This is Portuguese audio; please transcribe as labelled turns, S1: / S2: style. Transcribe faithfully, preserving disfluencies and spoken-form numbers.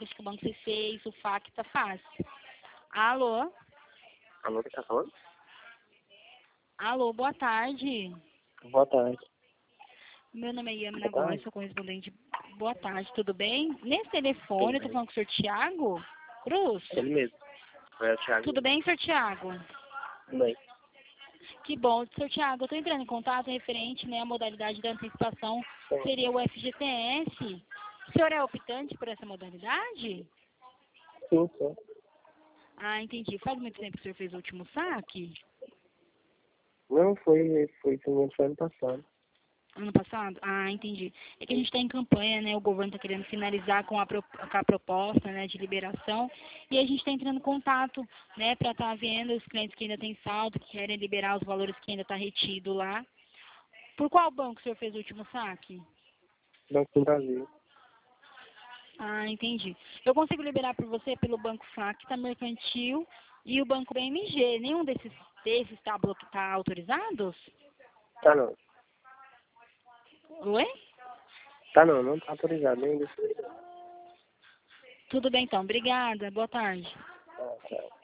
S1: acho que o banco C seis, o F A Q tá fácil. Alô?
S2: Alô, quem tá falando?
S1: Alô, boa tarde.
S2: Boa tarde.
S1: Meu nome é Yamina
S2: Boa
S1: Góes,
S2: tarde.
S1: sou correspondente. Boa tarde, tudo bem? Nesse telefone,
S2: Tudo
S1: eu tô
S2: bem.
S1: falando com o senhor Tiago Cruz.
S2: Ele mesmo. É o Thiago.
S1: Tudo bem, senhor Tiago?
S2: Tudo bem.
S1: Que bom. Senhor Tiago, eu tô entrando em contato referente, né, à modalidade da antecipação,
S2: Sim,
S1: seria o F G T S. O senhor é optante por essa modalidade?
S2: sim. sim.
S1: Ah, entendi. Faz muito tempo que o senhor fez o último saque?
S2: Não, foi, foi, foi, foi ano passado.
S1: Ano passado? Ah, entendi. É que a gente está em campanha, né? O governo está querendo finalizar com a, pro- com a proposta, né, de liberação. E a gente está entrando em contato, né, para estar vendo os clientes que ainda têm saldo, que querem liberar os valores que ainda está retido lá. Por qual banco o senhor fez o último saque?
S2: Banco do Brasil.
S1: Ah, entendi. Eu consigo liberar por você pelo Banco Facta Mercantil e o Banco B M G. Nenhum desses desses está tá autorizados?
S2: Tá não.
S1: Oi?
S2: Tá não, não tá autorizado ainda.
S1: Tudo bem então. Obrigada. Boa tarde.
S2: Ah, tá.